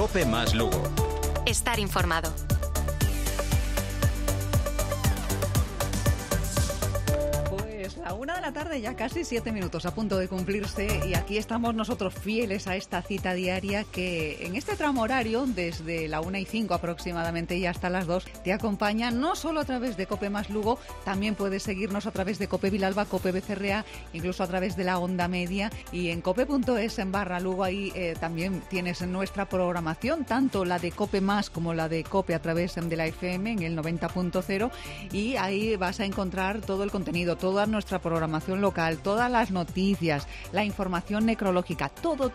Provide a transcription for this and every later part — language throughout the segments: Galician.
COPE más Lugo. Estar informado. La 1 de la tarde, ya casi 7 minutos a punto de cumplirse, y aquí estamos nosotros fieles a esta cita diaria que en este tramo horario, desde la 1:05 aproximadamente y hasta las 2, te acompaña no solo a través de COPE más Lugo, también puedes seguirnos a través de COPE Vilalba, COPE Becerrea, incluso a través de la onda media, y en cope.es/Lugo. Ahí también tienes nuestra programación, tanto la de COPE más como la de COPE a través de la FM en el 90.0, y ahí vas a encontrar todo el contenido, toda nuestra programación local, todas las noticias, la información necrológica, todo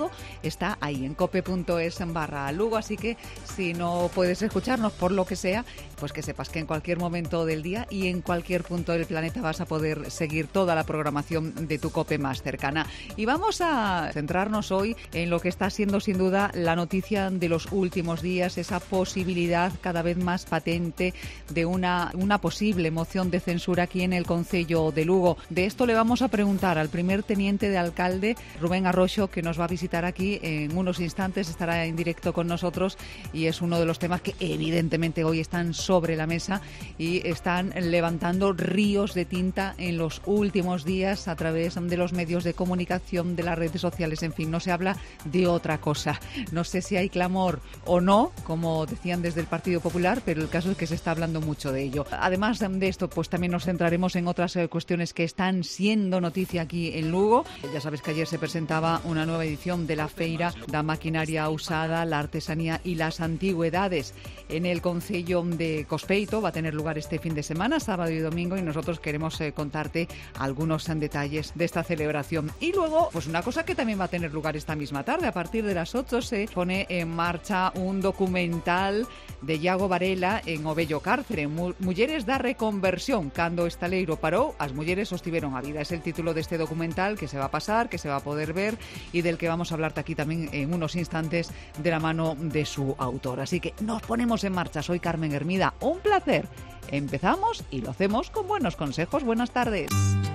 está ahí en cope.es/Lugo. Así que si no puedes escucharnos por lo que sea, pues que sepas que en cualquier momento del día y en cualquier punto del planeta vas a poder seguir toda la programación de tu COPE más cercana. Y vamos a centrarnos hoy en lo que está siendo sin duda la noticia de los últimos días, esa posibilidad cada vez más patente de una posible moción de censura aquí en el Concello de Lugo. De esto le vamos a preguntar al primer teniente de alcalde, Rubén Arroxo, que nos va a visitar aquí en unos instantes, estará en directo con nosotros, y es uno de los temas que evidentemente hoy están sobre la mesa y están levantando ríos de tinta en los últimos días a través de los medios de comunicación, de las redes sociales, en fin, no se habla de otra cosa. No sé si hay clamor o no, como decían desde el Partido Popular, pero el caso es que se está hablando mucho de ello. Además de esto, pues también nos centraremos en otras cuestiones que están siendo noticia aquí en Lugo. Ya sabes que ayer se presentaba una nueva edición de la Feira da Maquinaria Usada, la Artesanía y las Antigüedades en el Concello de Cospeito. Va a tener lugar este fin de semana, sábado y domingo, y nosotros queremos contarte algunos detalles de esta celebración. Y luego, pues una cosa que también va a tener lugar esta misma tarde, a partir de las 8 se pone en marcha un documental de Iago Varela en Obello Cárcere, Mulleres da Reconversión, cando o estaleiro parou, as mulleres sostiveron a vida. Es el título de este documental que se va a pasar, que se va a poder ver y del que vamos a hablarte aquí también en unos instantes de la mano de su autor. Así que nos ponemos en marcha. Soy Carmen Hermida, un placer. Empezamos y lo hacemos con buenos consejos. Buenas tardes.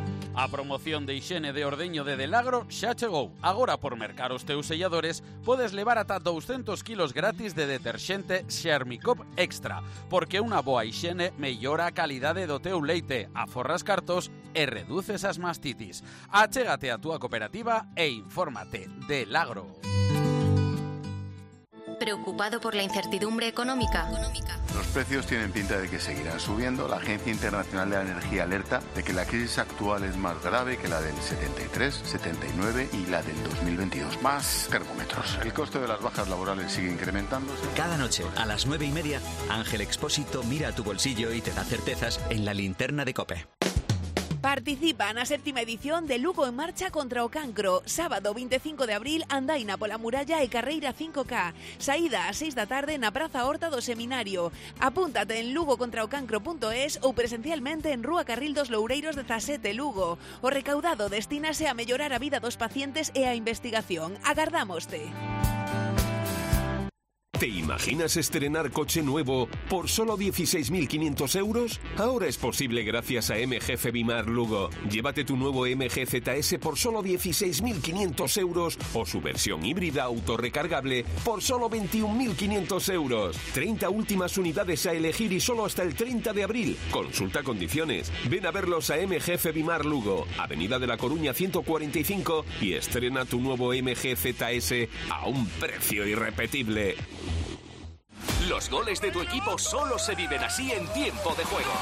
A promoción de hixiene de ordeño de Delagro xa chegou. Agora, por mercar os teus selladores, podes levar ata 200 kilos gratis de deterxente Xermicop Extra, porque unha boa hixiene mellora a calidade do teu leite, aforras cartos e reduces as mastitis. Achégate a túa cooperativa e infórmate. Delagro. ¿Preocupado por la incertidumbre económica? Los precios tienen pinta de que seguirán subiendo. La Agencia Internacional de la Energía alerta de que la crisis actual es más grave que la del 73, 79 y la del 2022. Más termómetros. El coste de las bajas laborales sigue incrementándose. Cada noche, a las 9:30, Ángel Expósito mira a tu bolsillo y te da certezas en la linterna de COPE. Participa na 7ª edición de Lugo en Marcha contra o Cancro. Sábado 25 de abril, andaina pola muralla e carreira 5K. Saída ás 6 da tarde na Praza Horta do Seminario. Apúntate en lugocontraocancro.es ou presencialmente en Rúa Carril dos Loureiros 17, Lugo. O recaudado destínase a mellorar a vida dos pacientes e a investigación. Agardámoste. ¿Te imaginas estrenar coche nuevo por solo 16.500 euros? Ahora es posible gracias a MG Febimar Lugo. Llévate tu nuevo MG ZS por solo 16.500 euros o su versión híbrida autorrecargable por solo 21.500 euros. 30 últimas unidades a elegir y solo hasta el 30 de abril. Consulta condiciones. Ven a verlos a MG Febimar Lugo, Avenida de la Coruña 145, y estrena tu nuevo MG ZS a un precio irrepetible. Los goles de tu equipo solo se viven así en tiempo de juego.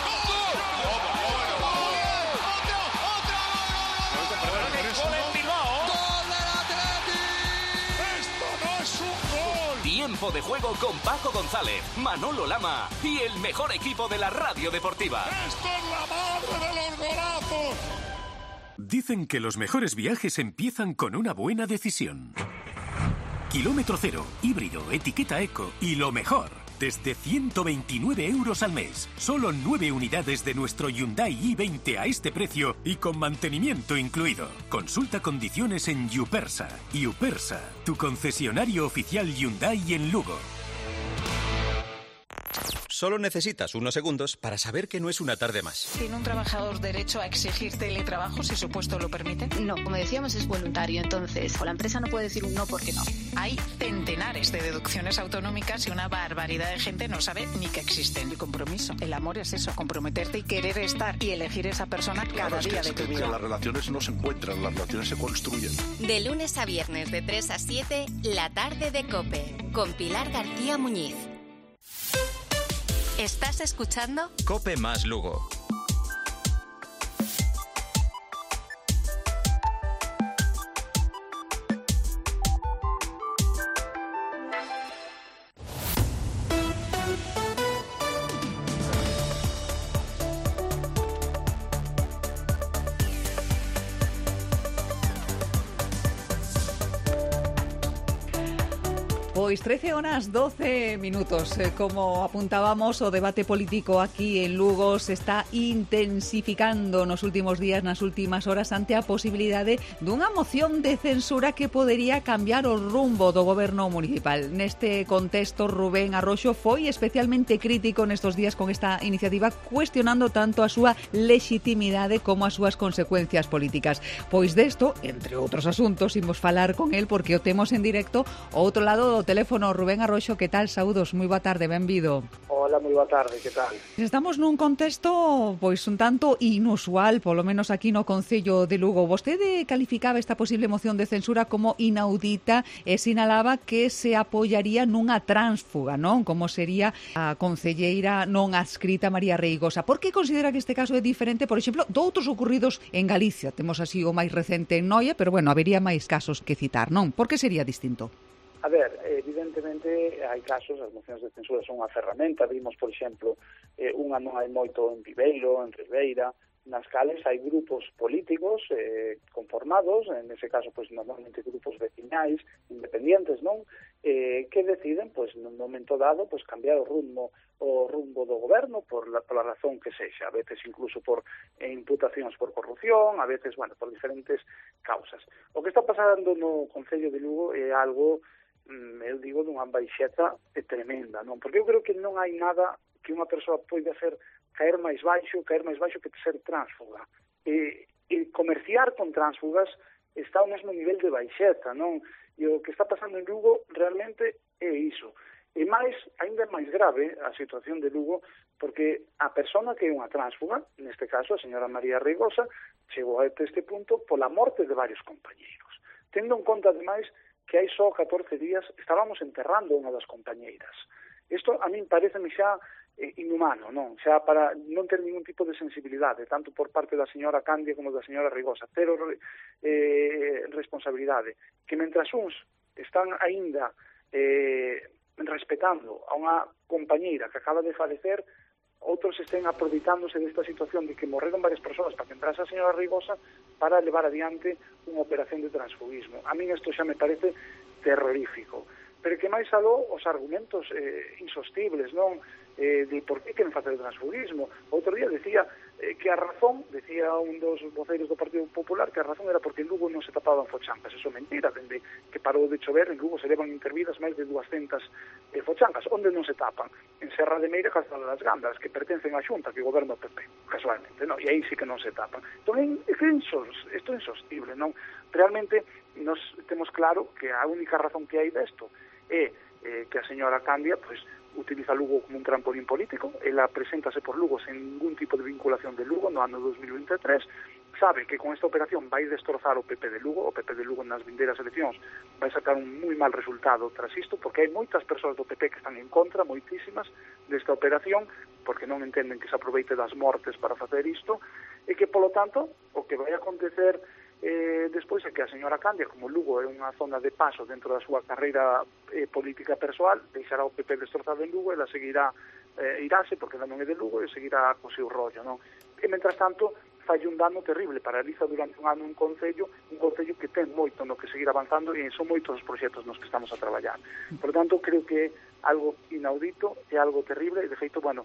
Tiempo de juego con Paco González, Manolo Lama y el mejor equipo de la radio deportiva. ¡Esto es la madre de los golazos! Dicen que los mejores viajes empiezan con una buena decisión. Kilómetro cero, híbrido, etiqueta eco y lo mejor, desde 129 euros al mes. Solo 9 unidades de nuestro Hyundai i20 a este precio y con mantenimiento incluido. Consulta condiciones en Yupersa. Yupersa, tu concesionario oficial Hyundai en Lugo. Solo necesitas unos segundos para saber que no es una tarde más. ¿Tiene un trabajador derecho a exigir teletrabajo si su puesto lo permite? No, como decíamos, es voluntario, entonces la empresa no puede decir un no porque no. Hay centenares de deducciones autonómicas y una barbaridad de gente no sabe ni que existen. El compromiso, el amor es eso, comprometerte y querer estar y elegir esa persona cada día de tu vida. Las relaciones no se encuentran, las relaciones se construyen. De lunes a viernes de 3 a 7, La Tarde de COPE, con Pilar García Muñiz. ¿Estás escuchando? COPE más Lugo. Pois 13 horas 12 minutos. Como apuntábamos, o debate político aquí en Lugo se está intensificando nos últimos días, nas últimas horas, ante a posibilidade dunha moción de censura que podería cambiar o rumbo do goberno municipal. Neste contexto, Rubén Arroxo foi especialmente crítico nestos días con esta iniciativa, cuestionando tanto a súa legitimidade como as súas consecuencias políticas. Pois desto, entre outros asuntos, imos falar con el porque o temos en directo ao outro lado do teléfono. Rubén Arroxo, que tal? Saúdos, moi boa tarde, benvido. Hola, moi boa tarde, que tal? Estamos nun contexto pois un tanto inusual, polo menos aquí no Concello de Lugo. Vostede calificaba esta posible moción de censura como inaudita e sinalaba que se apoiaría nunha tránsfuga, non? Como sería a concelleira non adscrita María Reigosa. Por que considera que este caso é diferente, por exemplo, de outros ocurridos en Galicia? Temos así o máis recente en Noia, pero bueno, habería máis casos que citar, non? Por que sería distinto? A ver, evidentemente hai casos, as mocións de censura son unha ferramenta. Vimos, por exemplo, unha non hai moito en Viveiro, en Ribeira, nas cales hai grupos políticos conformados, en ese caso, pues, normalmente grupos veciñais, independientes, non? Que deciden, pues, nun momento dado, pues, cambiar o rumbo do goberno pola razón que sexa, a veces incluso por imputacións por corrupción, a veces, bueno, por diferentes causas. O que está pasando no Concello de Lugo é algo, eu digo, dunha baixeza tremenda, non? Porque eu creo que non hai nada que unha persoa poida hacer caer máis baixo que ser tránsfuga. E comerciar con tránsfugas está ao mesmo nivel de baixeza, non? E o que está pasando en Lugo realmente é iso. E máis, ainda é máis grave a situación de Lugo, porque a persona que é unha tránsfuga, neste caso a señora María Reigosa, chegou a este punto pola morte de varios compañeiros. Tendo en conta, ademais, que hai só 14 días estábamos enterrando unha das compañeiras. Isto a min pareceme xa inhumano, non? Xa para non ter ningún tipo de sensibilidade, tanto por parte da señora Candia como da señora Reigosa, cero responsabilidade, que mentras uns están aínda respetando a unha compañeira que acaba de falecer, outros estén aproveitándose desta situación de que morreron varias persoas para que entrase a señora Reigosa para levar adiante unha operación de transfugismo. A min isto xa me parece terrorífico. Pero que máis aló os argumentos insostibles, non? De por que queren facer o transfugismo. Outro día decía que a razón, decía un dos voceiros do Partido Popular, que a razón era porque en Lugo non se tapaban fochancas. Eso é mentira, dende que parou de chover, en Lugo se levan intervidas máis de 200 fochancas. Onde non se tapan? En Serra de Meira, Calzada das Gandas, que pertencen á Xunta, que goberna o PP, casualmente, non? E aí sí que non se tapan. Entón, isto é insostible, non? Realmente, nos temos claro que a única razón que hai desto é que a señora Candia, pues, utiliza Lugo como un trampolín político. Ela preséntase por Lugo sen ningún tipo de vinculación de Lugo no ano 2023, sabe que con esta operación vai destrozar o PP de Lugo, o PP de Lugo nas vindeiras eleccións vai sacar un moi mal resultado tras isto, porque hai moitas persoas do PP que están en contra, moitísimas, desta operación, porque non entenden que se aproveite das mortes para facer isto, e que, polo tanto, o que vai acontecer despois é que a señora Candia, como Lugo é unha zona de paso dentro da súa carreira política persoal, deixará o PP destrozado en Lugo, ela seguirá, iráse, porque ela non é de Lugo, e seguirá co seu rollo, non? E, mentras tanto, fai un dano terrible, paraliza durante un ano un concello que ten moito no que seguir avanzando, e son moitos os proxectos nos que estamos a traballar. Por tanto, creo que é algo inaudito, é algo terrible, e, de feito, bueno,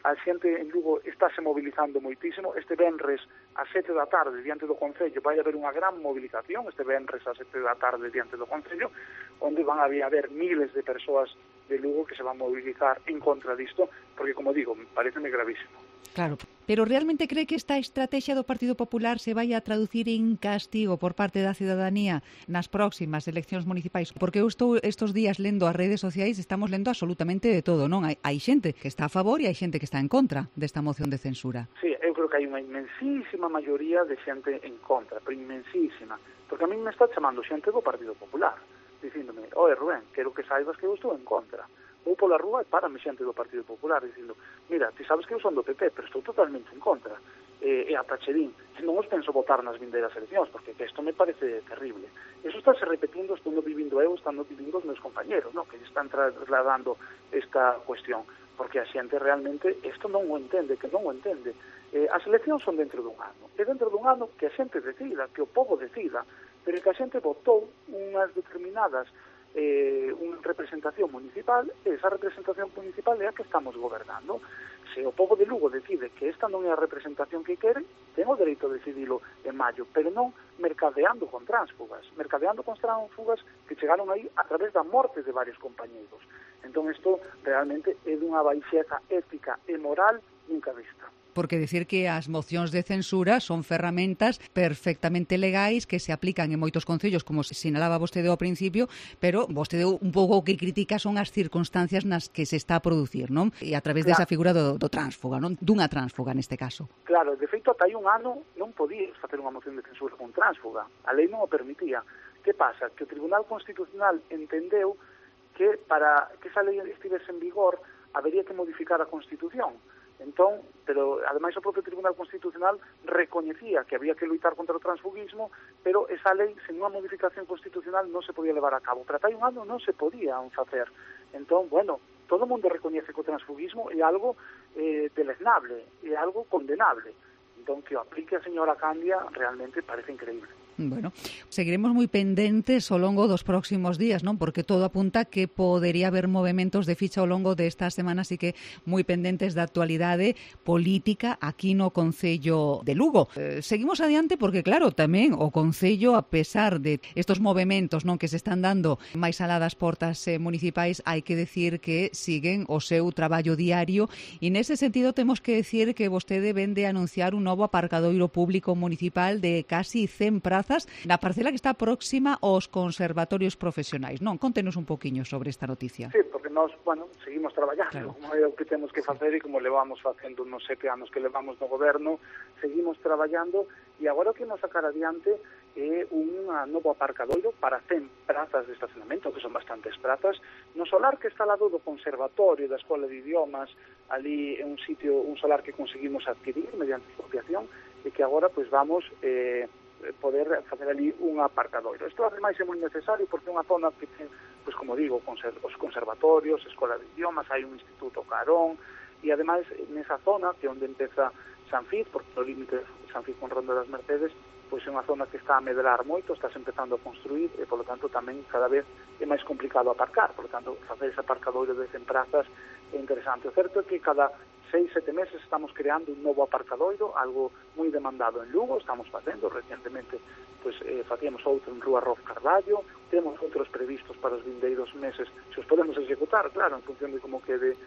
a xente en Lugo estáse mobilizando moitísimo. Este venres a 7 da tarde diante do Concello vai haber unha gran movilización, este venres a 7 da tarde diante do Concello, onde van a haber miles de persoas de Lugo que se van a mobilizar en contra disto, porque, como digo, pareceme gravísimo. Claro, pero realmente cree que esta estrategia do Partido Popular se vai a traducir en castigo por parte da cidadanía nas próximas eleccións municipais? Porque eu estou estes días lendo as redes sociais, estamos lendo absolutamente de todo, non? Hai xente que está a favor e hai xente que está en contra desta moción de censura. Sí, eu creo que hai unha inmensísima maioría de xente en contra, pero inmensísima, porque a mí me está chamando xente do Partido Popular, dicíndome, oe Rubén, quero que saibas que eu estou en contra. Vou pola rúa e párame xente do Partido Popular dicindo, mira, ti sabes que eu son do PP, pero estou totalmente en contra. E ata cherín, non os penso votar nas vindeiras eleccións, porque isto me parece terrible. Eso está se repetindo, estou vivindo eu, están vivindo os meus compañeros, no? Que están trasladando esta cuestión, porque a xente realmente isto non o entende, que non o entende. As eleccións son dentro dun ano, e dentro dun ano que a xente decida, que o povo decida, pero que a xente votou unhas determinadas unha representación municipal, e esa representación municipal é a que estamos gobernando. Se o povo de Lugo decide que esta non é a representación que quere, ten o dereito de decidilo en maio, pero non mercadeando con tránsfugas que chegaron aí a través da morte de varios compañeiros. Entón, isto realmente é dunha baixeza ética e moral nunca vista. Porque decir que as mocións de censura son ferramentas perfectamente legais que se aplican en moitos concellos, como sinalaba vostede ao principio, pero vostede un pouco o que critica son as circunstancias nas que se está a producir, non? E a través desa figura do tránsfuga, non? Dunha tránsfuga neste caso. Claro, de feito, ata hai un ano non podías facer unha moción de censura con tránsfuga. A lei non o permitía. Que pasa? Que o Tribunal Constitucional entendeu que para que esa lei estivese en vigor habería que modificar a Constitución. Entón, pero ademais o propio Tribunal Constitucional recoñecía que había que luitar contra o transfugismo, pero esa lei, sen unha modificación constitucional, non se podía levar a cabo. Pero ata hai un ano non se podía facer. Entón, bueno, todo o mundo recoñece que o transfugismo é algo deleznable, é algo condenable. Entón, que o aplique a señora Candia realmente parece increíble. Bueno, seguiremos moi pendentes ao longo dos próximos días, non? Porque todo apunta que podería haber movementos de ficha ao longo destas semanas, e que moi pendentes da actualidade política aquí no Concello de Lugo. Seguimos adiante porque, claro, tamén o Concello, a pesar de estos movementos, non, que se están dando máis alá das portas municipais, hai que decir que siguen o seu traballo diario, e nese sentido temos que decir que vostede vende a anunciar un novo aparcadoiro público municipal de casi 100 prazas na parcela que está próxima aos conservatorios profesionais, non? Contenos un poquinho sobre esta noticia. Sí, porque nós, bueno, seguimos traballando, claro, como é o que temos que facer e como levamos facendo nos 7 anos que levamos no goberno, seguimos traballando, e agora o que nos sacar adiante é un novo aparcadoiro para 100 prazas de estacionamento, que son bastantes prazas, no solar que está ao lado do conservatorio da Escola de Idiomas. Ali é un sitio, un solar que conseguimos adquirir mediante expropiación, e que agora pois vamos poder facer ali un aparcadoiro. Isto ademais é moi necesario porque é unha zona que ten, pois como digo, os conservatorios, Escola de Idiomas, hai un instituto Carón, e ademais nesa zona, que é onde empeza San Fiz, porque no límite de San Fiz con Ronda das Mercedes, pois é unha zona que está a medrar moito, está empezando a construir, e polo tanto tamén cada vez é máis complicado aparcar, polo tanto facer ese aparcadoiro de 100 prazas é interesante. O certo é que cada 6-7 meses estamos creando un novo aparcadoiro, algo moi demandado en Lugo, estamos facendo recientemente, pois facíamos outro en Rúa Roz Carballo, temos outros previstos para os vindeiros meses, se os podemos executar, claro, en función de como quede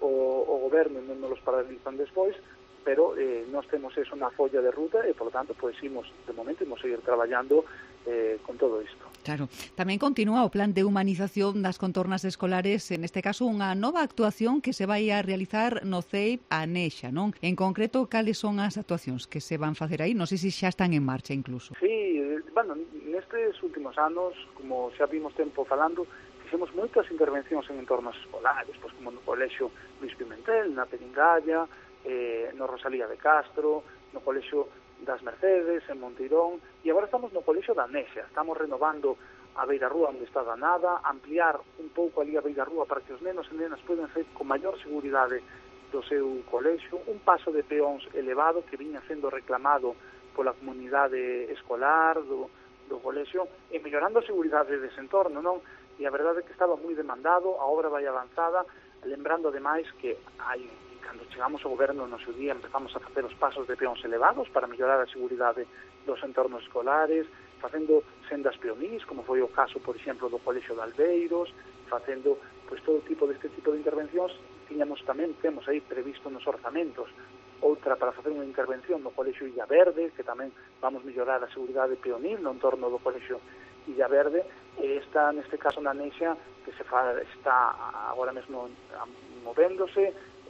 o goberno, non nos paralizan despois, pero nós temos eso na folla de ruta e, por lo tanto, pois de momento, imos seguir traballando con todo isto. Claro. Tamén continúa o plan de humanización das contornas escolares, en este caso unha nova actuación que se vai a realizar no CEIP Anexa, non? En concreto, cales son as actuacións que se van facer aí? Non sei se xa están en marcha incluso. Sí, bueno, nestes últimos anos, como xa vimos tempo falando, fixemos moitas intervencións en entornos escolares, pois como no Colexio Luis Pimentel, na Peringalla, no Rosalía de Castro, no Colexio das Mercedes, en Monteirón, e agora estamos no Colexio da Anexa. Estamos renovando a beirarrúa onde está danada, ampliar un pouco ali a beirarrúa para que os nenos e nenas poden ser con maior seguridade do seu colexio, un paso de peóns elevado que viña sendo reclamado pola comunidade escolar do colexio, e mellorando a seguridade dese entorno, non? E a verdade é que estaba moi demandado, a obra vai avanzada, lembrando ademais que hai cando chegamos ao goberno no seu día empezamos a facer os pasos de peóns elevados para mellorar a seguridade dos entornos escolares, facendo sendas peonís, como foi o caso, por exemplo, do Colexio de Albeiros, facendo pois todo deste tipo de intervencións. Temos aí previsto nos orzamentos outra para facer unha intervención no Colexio Illa Verde, que tamén vamos mellorar a seguridade peonil no entorno do Colexio Illa Verde, e está neste caso na Nexia, que está agora mesmo movéndose,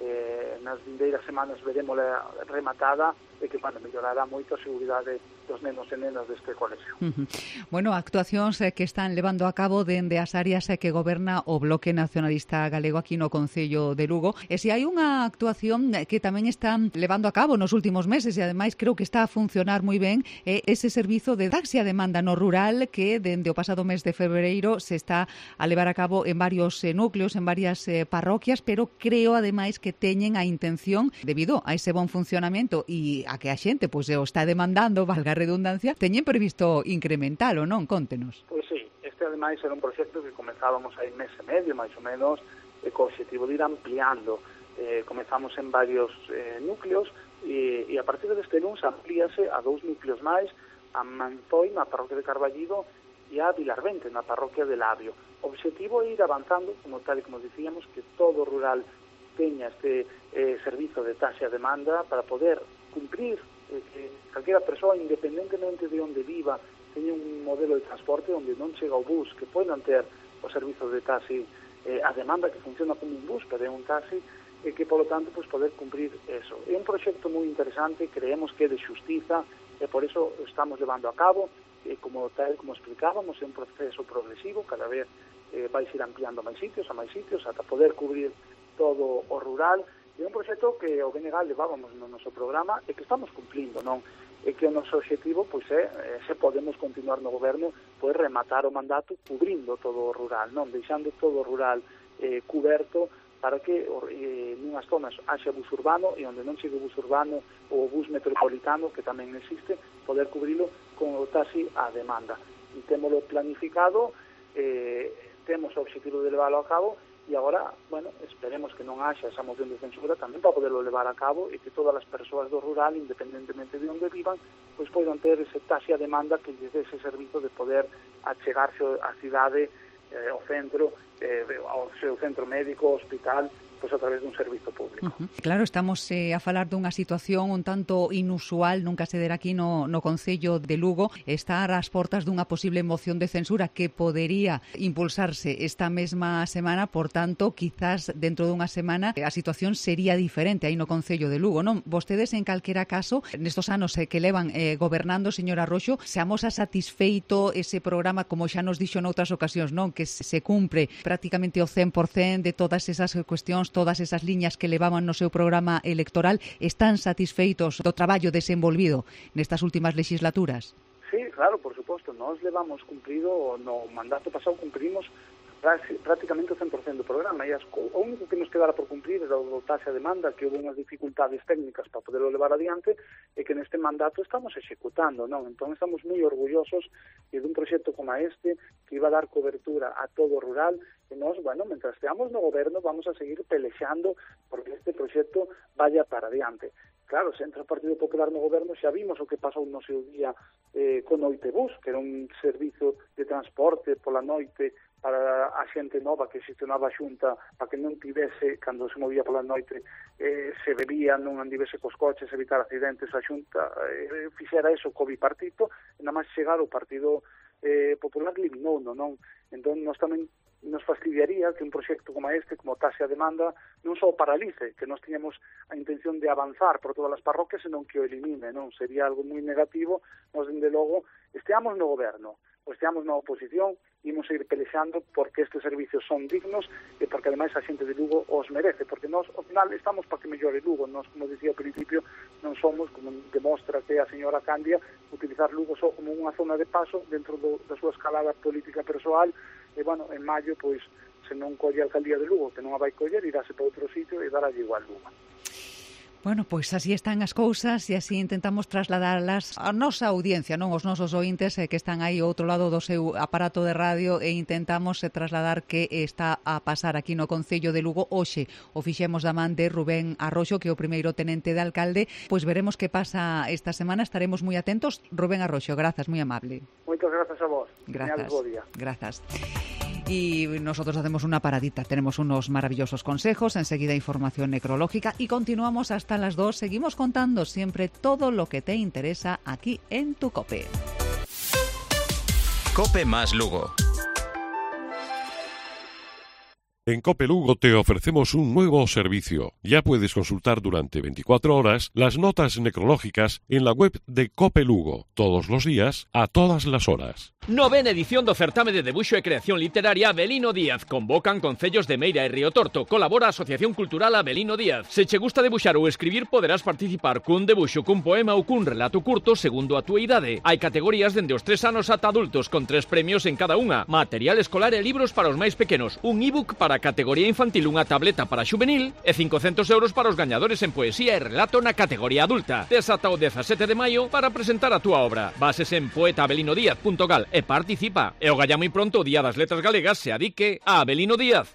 nas vindeiras semanas veremos rematada, e que mellorará moito a seguridade dos nenos e nenas deste colexio. Bueno, actuacións que están levando a cabo dende as áreas que goberna o Bloque Nacionalista Galego aquí no Concello de Lugo. E se hai unha actuación que tamén están levando a cabo nos últimos meses, e ademais creo que está a funcionar moi ben, é ese servizo de taxi a demanda no rural que dende o pasado mes de febreiro se está a levar a cabo en varios núcleos, en varias parroquias, pero creo ademais que teñen a intención, debido a ese bon funcionamento e a que a xente pois o está demandando, valga a redundancia, teñen previsto incrementalo, non? Contenos. Pois sí, este ademais era un proxecto que comenzábamos hai mes e medio, máis ou menos, co objetivo de ir ampliando. Comezamos en varios núcleos e a partir deste luns amplíase a 2 núcleos máis, a Manzoi, na parroquia de Carballido, e a Vilarvente, na parroquia de Labio. O objetivo é ir avanzando, tal e como dicíamos, que todo rural teña este servizo de taxi a demanda para poder cumprir que calquera persoa, independentemente de onde viva, teña un modelo de transporte onde non chega o bus, que poden ter o servizo de taxi a demanda, que funciona como un bus, pero é un taxi, e que, polo tanto, pues, poder cumprir eso. É un proxecto moi interesante, creemos que é de xustiza, e por eso estamos levando a cabo, como explicábamos, é un proceso progresivo, cada vez vais ir ampliando a máis sitios, ata poder cubrir todo o rural. É un proxecto que o BNG levábamos no noso programa e que estamos cumplindo, non? E que o noso objetivo pois é, se podemos continuar no goberno, pois rematar o mandato cubrindo todo o rural, non? Deixando todo o rural cuberto para que nunhas zonas haxa bus urbano e onde non chegue o bus urbano ou o bus metropolitano, que tamén existe, poder cubrilo con o taxi a demanda. E témolo planificado, temos o objetivo de leválo a cabo. E agora, esperemos que non haxa esa moción de censura tamén para poderlo levar a cabo e que todas as persoas do rural, independentemente de onde vivan, pois poidan ter ese taxi a demanda que lles dé ese servizo de poder achegarse á cidade, ao centro, ao seu centro médico, hospital, pois a través dun servizo público. Claro, estamos a falar dunha situación un tanto inusual, nunca se dera aquí no Concello de Lugo, estar ás portas dunha posible moción de censura que podería impulsarse esta mesma semana, por tanto, quizás dentro dunha semana a situación sería diferente aí no Concello de Lugo, non? Vostedes, en calquera caso, nestos anos que levan gobernando, señora Roxo, se amosa satisfeito ese programa, como xa nos dixo noutras ocasións, non? Que se cumpre prácticamente o 100% de todas esas cuestións, todas esas liñas que levaban no seu programa electoral, están satisfeitos do traballo desenvolvido nestas últimas legislaturas? Sí, claro, por suposto. Nós levamos cumprido, no mandato pasado cumprimos prácticamente o 100% do programa, e o único que nos quedara por cumprir era o taxe a demanda, que houve unhas dificultades técnicas para poderlo levar adiante, e que neste mandato estamos executando, non? Entón estamos moi orgullosos dun proxecto como este, que iba a dar cobertura a todo o rural, e nós, mentras esteamos no goberno, vamos a seguir pelexando porque este proxecto vaya para adiante. Claro, se entra o Partido Popular no goberno, xa vimos o que pasou no seu día con Noitebus, que era un servizo de transporte pola noite para a xente nova que xestionaba a Xunta, para que non tivese, cando se movía pola noite, se bebía, non andivese cos coches, evitar accidentes. A Xunta fixera eso co bipartito, e nada máis chegar o Partido Popular eliminou, non? Entón, nós tamén nos fastidiaría que un proxecto como este, como taxe a demanda, non só paralice, que nós tiñamos a intención de avanzar por todas as parroquias, senón que o elimine, non? Sería algo moi negativo. Nós, dende logo, esteamos no goberno, ou esteamos na oposición, imos a ir pelexando porque estes servicios son dignos e porque ademais a xente de Lugo os merece, porque nós, ao final, estamos para que mellore Lugo. Nós, como dicía ao principio, non somos, como demostra que a señora Candia, utilizar Lugo só como unha zona de paso dentro da súa escalada política persoal. E, en maio, pois, se non colle a alcaldía de Lugo, que non a vai coller, iráse para outro sitio e dará igual Lugo. Bueno, pois así están as cousas e así intentamos trasladalas á nosa audiencia, non os nosos ointes que están aí ao outro lado do seu aparato de radio, e intentamos trasladar que está a pasar aquí no Concello de Lugo. Hoxe o fixemos da man de Rubén Arroxo, que é o primeiro tenente de alcalde. Pois veremos que pasa esta semana, estaremos moi atentos. Rubén Arroxo, grazas, moi amable. Moitas grazas a vos. Grazas. Grazas. Y nosotros hacemos una paradita, tenemos unos maravillosos consejos, enseguida información necrológica y continuamos hasta las 2. Seguimos contando siempre todo lo que te interesa aquí en tu COPE. COPE más Lugo. En COPE Lugo te ofrecemos un nuevo servicio. Ya puedes consultar durante 24 horas las notas necrológicas en la web de COPE Lugo, todos los días, a todas las horas. Novena edición do certame de debuxo e creación literaria Avelino Díaz. Convocan concellos de Meira e Río Torto. Colabora a Asociación Cultural Avelino Díaz. Se che gusta debuxar ou escribir, poderás participar cun debuxo, cun poema ou cun relato curto segundo a túa idade. Hai categorías dende os 3 anos ata adultos, con 3 premios en cada unha. Material escolar e libros para os máis pequenos. Un ebook para a categoría infantil, unha tableta para xuvenil e 500 euros para os gañadores en poesía e relato na categoría adulta. Tes ata o 17 de maio para presentar a túa obra. Bases en poetaavelinodiaz.gal e participa. E o galla moi pronto o Día das Letras Galegas se adique a Avelino Díaz.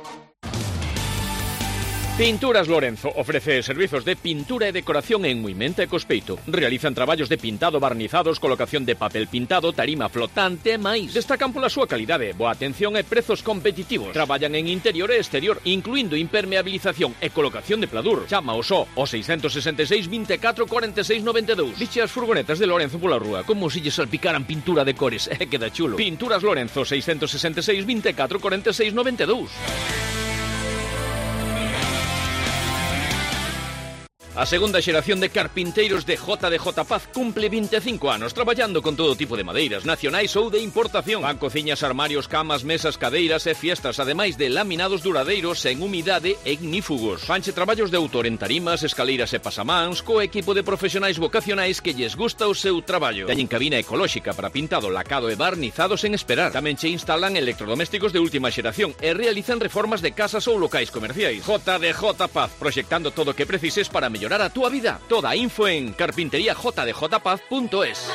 Pinturas Lorenzo ofrece servizos de pintura e decoración en Muimenta e Cospeito. Realizan traballos de pintado, barnizados, colocación de papel pintado, tarima flotante e máis. Destacan pola súa calidade, boa atención e prezos competitivos. Traballan en interior e exterior, incluindo impermeabilización e colocación de pladur. Chama o o 666 24 46 92. Dixe as furgonetas de Lorenzo pola rúa, como se lle salpicaran pintura de cores. Queda chulo. Pinturas Lorenzo 666 24 46 92. A segunda xeración de carpinteiros de JDJ Paz cumple 25 anos traballando con todo tipo de madeiras nacionais ou de importación. Fan cociñas, armarios, camas, mesas, cadeiras e fiestas, ademais de laminados duradeiros en humidade e ignífugos. Fanche traballos de autor en tarimas, escaleiras e pasamáns co equipo de profesionais vocacionais que lles gusta o seu traballo. Teñen cabina ecolóxica para pintado, lacado e barnizados en esperar. Tamén che instalan electrodomésticos de última xeración e realizan reformas de casas ou locais comerciais. JDJ Paz, proxectando todo o que precises para mellorar a túa vida. Toda a info en carpinteriajdjpaz.es.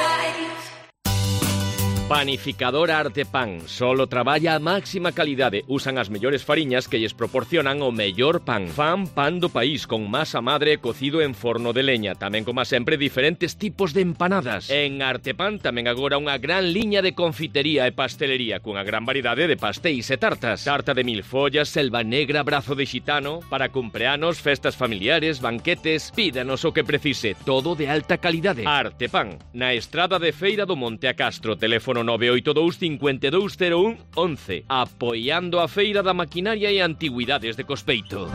Panificadora Artepan. Solo traballa a máxima calidade. Usan as mellores fariñas que lles proporcionan o mellor pan. Fan pan do país con masa madre cocido en forno de leña. Tamén, como sempre, diferentes tipos de empanadas. En Artepan tamén agora unha gran liña de confitería e pastelería cunha gran variedade de pastéis e tartas. Tarta de milfollas, selva negra, brazo de xitano. Para cumpleanos, festas familiares, banquetes. Pídanos o que precise. Todo de alta calidade. Artepan. Na estrada de Feira do Monte a Castro. Teléfono 982 5201 11, apoiando a Feira da Maquinaria e Antigüidades de Cospeito.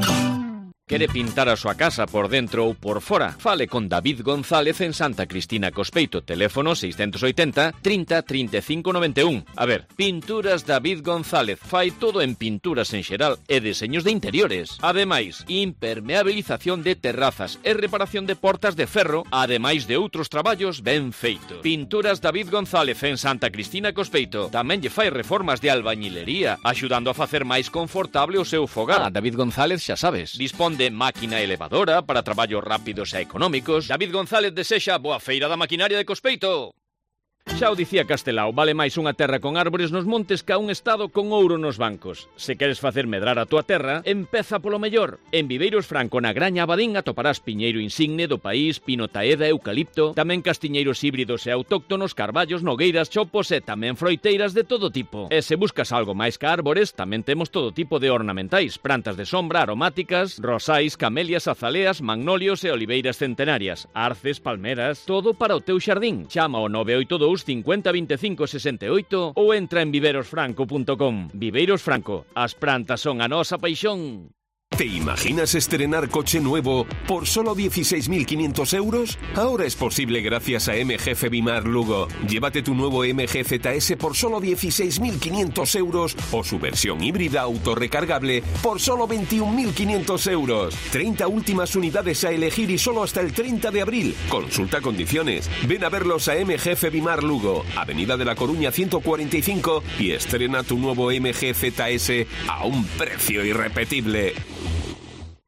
Quere pintar a súa casa por dentro ou por fora? Fale con David González en Santa Cristina, Cospeito. Teléfono 680 30 35 91. A ver, Pinturas David González. Fai todo en pinturas en xeral e deseños de interiores. Ademais, impermeabilización de terrazas e reparación de portas de ferro, ademais de outros traballos ben feitos. Pinturas David González en Santa Cristina, Cospeito. Tamén lle fai reformas de albañilería, axudando a facer máis confortable o seu fogar. David González, xa sabes, dispón de máquina elevadora para traballos rápidos e económicos. David González desexa boa feira da maquinaria de Cospeito. Xa o dicía Castelao, vale máis unha terra con árbores nos montes ca un estado con ouro nos bancos. Se queres facer medrar a tua terra, empeza polo mellor. En Viveiros Franco, na Graña Abadín, atoparás piñeiro insigne do país, pino taeda, eucalipto, tamén castiñeiros híbridos e autóctonos, carballos, nogueiras, chopos e tamén froiteiras de todo tipo. E se buscas algo máis ca árbores, tamén temos todo tipo de ornamentais, plantas de sombra, aromáticas, rosais, camelias, azaleas, magnolios e oliveiras centenarias, arces, palmeras, todo para o teu xardín. Chama ao 982 50 25 68 ou entra en viverosfranco.com. Viveiros Franco, as plantas son a nosa paixón. ¿Te imaginas estrenar coche nuevo por solo 16.500 euros? Ahora es posible gracias a MG Febimar Lugo. Llévate tu nuevo MG ZS por solo 16.500 euros o su versión híbrida autorrecargable por solo 21.500 euros. 30 últimas unidades a elegir y solo hasta el 30 de abril. Consulta condiciones. Ven a verlos a MG Febimar Lugo, Avenida de la Coruña 145 y estrena tu nuevo MG ZS a un precio irrepetible.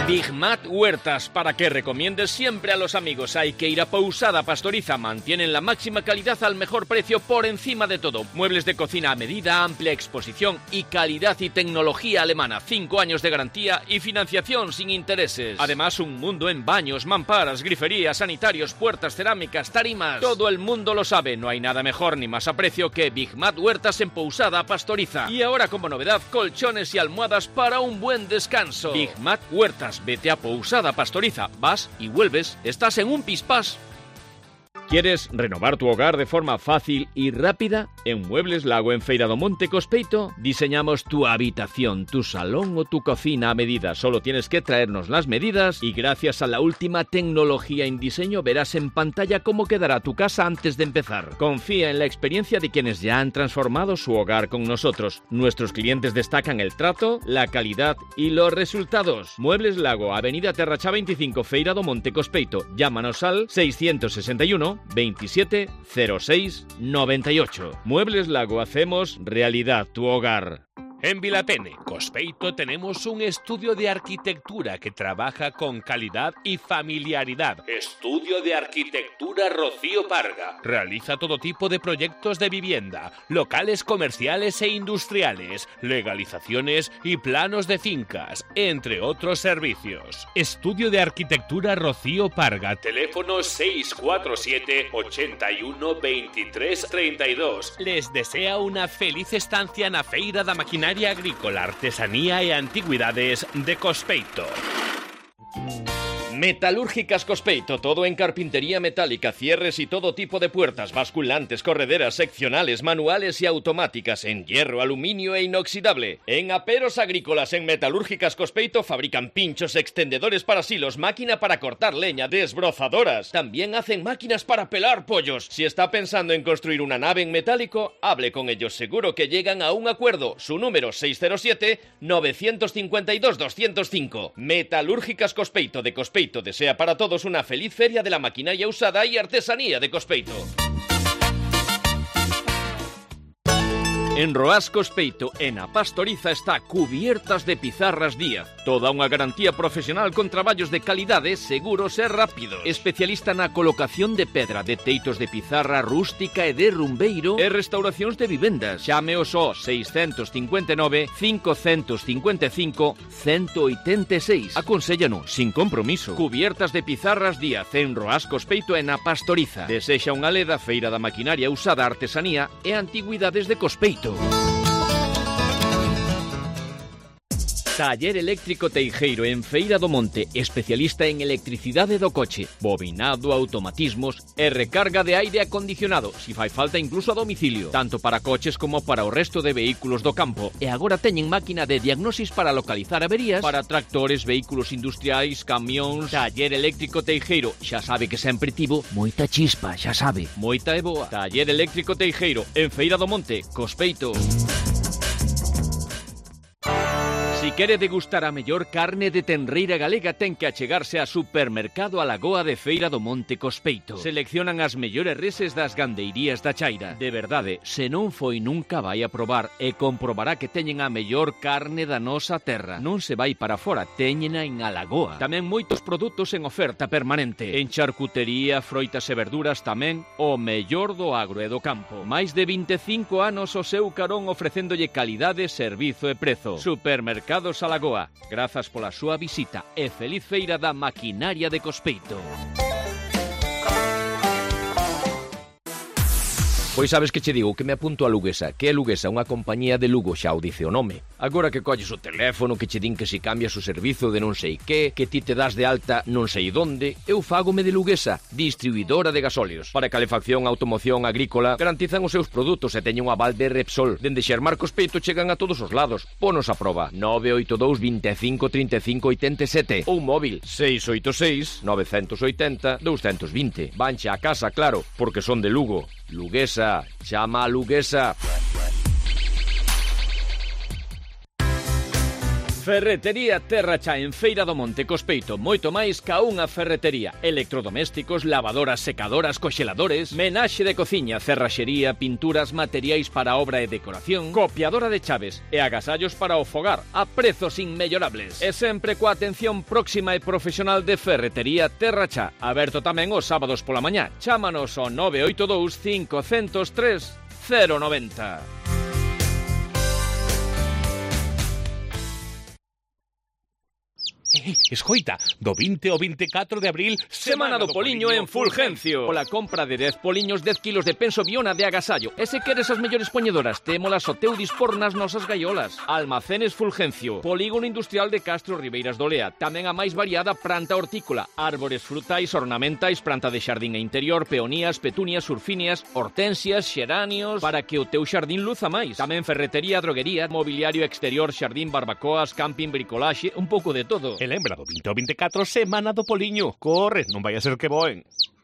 Big Mat Huertas, para que recomiendes siempre a los amigos. Hay que ir a Pousada Pastoriza. Mantienen la máxima calidad al mejor precio por encima de todo. Muebles de cocina a medida, amplia exposición y calidad y tecnología alemana. 5 años de garantía y financiación sin intereses. Además, un mundo en baños, mamparas, griferías, sanitarios, puertas, cerámicas, tarimas. Todo el mundo lo sabe. No hay nada mejor ni más a precio que Big Mat Huertas en Pousada Pastoriza. Y ahora, como novedad, colchones y almohadas para un buen descanso. Big Mat Huertas. Vete a Pousada Pastoriza, vas y vuelves, estás en un pispás. ¿Quieres renovar tu hogar de forma fácil y rápida? En Muebles Lago en Feira do Monte Cospeito diseñamos tu habitación, tu salón o tu cocina a medida. Solo tienes que traernos las medidas y gracias a la última tecnología en diseño verás en pantalla cómo quedará tu casa antes de empezar. Confía en la experiencia de quienes ya han transformado su hogar con nosotros. Nuestros clientes destacan el trato, la calidad y los resultados. Muebles Lago, Avenida Terrachá 25, Feira do Monte Cospeito. Llámanos al 661 27 06 98. Muebles Lago, hacemos realidad tu hogar. En Vilapene, Cospeito, tenemos un estudio de arquitectura que trabaja con calidad y familiaridad. Estudio de Arquitectura Rocío Parga. Realiza todo tipo de proyectos de vivienda, locales comerciales e industriales, legalizaciones y planos de fincas, entre otros servicios. Estudio de Arquitectura Rocío Parga. Teléfono 647 81 23 32. Les desea una feliz estancia na Feira da Maquinaria Agrícola, Artesanía e Antigüedades de Cospeito. Metalúrgicas Cospeito, todo en carpintería metálica, cierres y todo tipo de puertas, basculantes, correderas, seccionales, manuales y automáticas, en hierro, aluminio e inoxidable. En Aperos Agrícolas, en Metalúrgicas Cospeito, fabrican pinchos, extendedores para silos, máquina para cortar leña, desbrozadoras. También hacen máquinas para pelar pollos. Si está pensando en construir una nave en metálico, hable con ellos, seguro que llegan a un acuerdo. Su número 607 952 205. Metalúrgicas Cospeito de Cospeito desea para todos una feliz feria de la maquinaria usada y artesanía de Cospeito. En Roas Cospeito, en A Pastoriza, está Cubiertas de Pizarras Díaz. Toda unha garantía profesional con traballos de calidade, seguros e rápidos. Especialista na colocación de pedra, de teitos de pizarra rústica e de rumbeiro e restauracións de vivendas. Chame o só 659 555 186. Aconsellano sin compromiso. Cubiertas de Pizarras Díaz, en Roas Cospeito e na Pastoriza. Desexa unha leda feira da maquinaria usada, artesanía e antigüidades de Cospeito. Taller Eléctrico Teijeiro en Feira do Monte, especialista en electricidade do coche, bobinado, automatismos e recarga de aire acondicionado, si fai falta incluso a domicilio, tanto para coches como para o resto de vehículos do campo. E agora teñen máquina de diagnosis para localizar averías para tractores, vehículos industriais, camións. Taller Eléctrico Teijeiro, xa sabe que sempre tivo moita chispa, xa sabe, moita e boa. Taller Eléctrico Teijeiro en Feira do Monte, Cospeito. Si quere degustar a mellor carne de tenreira galega, ten que achegarse a Supermercado A Lagoa de Feira do Monte Cospeito. Seleccionan as mellores reses das gandeirías da Chaira. De verdade, se non foi nunca vai a probar e comprobará que teñen a mellor carne da nosa terra. Non se vai para fora, teñena en A Lagoa. Tamén moitos produtos en oferta permanente. En charcutería, froitas e verduras tamén, o mellor do agro e do campo. Mais de 25 anos o seu carón ofrecéndolle calidade, servizo e prezo. Supermercados A Lagoa. Grazas pola súa visita e feliz feira da maquinaria de Cospeito. Pois sabes que che digo, que me apunto a Luguesa. Que é Luguesa? Unha compañía de Lugo, xa o dice o nome. Agora que colles o teléfono, que che din que si cambias o servizo de non sei que ti te das de alta non sei donde, eu fágome de Luguesa, distribuidora de gasóleos. Para calefacción, automoción, agrícola, garantizan os seus produtos e teñen un aval de Repsol. Dende Xermar Cospeito chegan a todos os lados. Ponos a proba. 982 25 35 87 ou móvil 686 980 220. Vanche a casa, claro, porque son de Lugo. Luguesa, chama a Luguesa. Ferretería Terra Cha en Feira do Monte Cospeito, moito máis ca unha ferretería. Electrodomésticos, lavadoras, secadoras, coxeladores, menaxe de cociña, cerraxería, pinturas, materiais para obra e decoración, copiadora de chaves e agasallos para o fogar a prezos inmellorables. E sempre coa atención próxima e profesional de Ferretería Terra Cha, aberto tamén os sábados pola mañá. Chámanos ao 982 503 090. Escoita, do 20 ao 24 de abril, Semana do Poliño en Fulgencio. Pola compra de 10 poliños, 10 kilos de penso Viona de agasallo. E se queres as mellores poñedoras, témolas ao teu dispor nas nosas gaiolas. Almacenes Fulgencio, Polígono Industrial de Castro Ribeiras do Lea. Tamén a máis variada planta hortícola, árbores frutais, ornamentais, planta de xardín e interior, peonías, petunias, surfíneas, hortensias, xeranios, para que o teu xardín luza máis. Tamén ferretería, droguería, mobiliario exterior, xardín, barbacoas, camping, bricolaxe, un pouco de todo. E lembra do 20 ao 24, Semana do Poliño. Corre, non vai a ser que voen.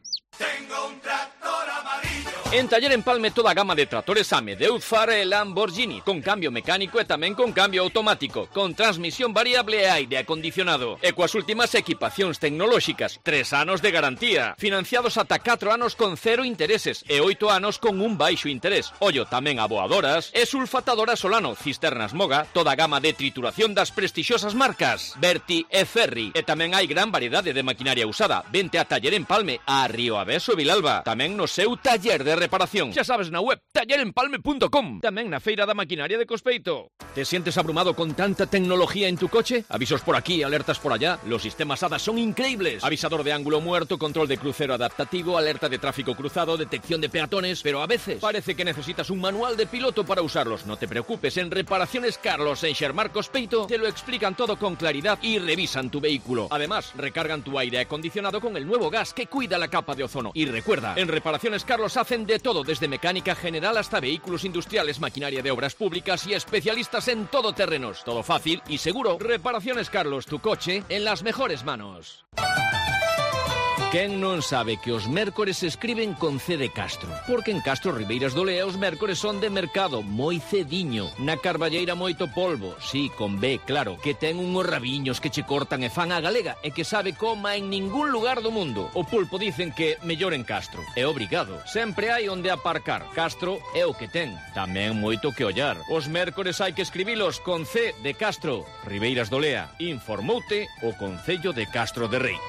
En Taller Empalme toda a gama de tractores Same, Deutz-Fahr e Lamborghini, con cambio mecánico e tamén con cambio automático, con transmisión variable e aire acondicionado, e coas últimas equipacións tecnolóxicas, 3 anos de garantía, financiados ata 4 anos con 0 intereses e 8 anos con un baixo interés. Ollo, tamén aboadoras e sulfatadoras Solano, cisternas Moga, toda a gama de trituración das prestixiosas marcas Berti e Ferri, e tamén hai gran variedade de maquinaria usada. Vente a Taller Empalme, a Río Aveso e Vilalba, tamén no seu taller de reparación. Xa sabes, na web tallerempalme.com. Tamén na Feira da Maquinaria de Cospeito. ¿Te sientes abrumado con tanta tecnología en tu coche? Avisos por aquí, alertas por allá. Los sistemas ADAS son increíbles. Avisador de ángulo muerto, control de crucero adaptativo, alerta de tráfico cruzado, detección de peatones, pero a veces parece que necesitas un manual de piloto para usarlos. No te preocupes, en Reparaciones Carlos en Xermar Cospeito te lo explican todo con claridad y revisan tu vehículo. Además, recargan tu aire acondicionado con el nuevo gas que cuida la capa de ozono. Y recuerda, en Reparaciones Carlos hacen de todo, desde mecánica general hasta vehículos industriales, maquinaria de obras públicas y especialistas en todoterrenos. Todo fácil y seguro. Reparaciones Carlos, tu coche en las mejores manos. Quen non sabe que os mércores se escriben con C de Castro? Porque en Castro Ribeiras do Lea os mércores son de mercado, moi cediño. Na Carballeira moito polvo, sí, con B, claro, que ten unhos rabiños que che cortan e fan a galega e que sabe coma en ningún lugar do mundo. O pulpo dicen que mellor en Castro. É obrigado. Sempre hai onde aparcar. Castro é o que ten. Tamén moito que ollar. Os mércores hai que escribilos con C de Castro. Ribeiras do Lea. Informoute o Concello de Castro de Rei.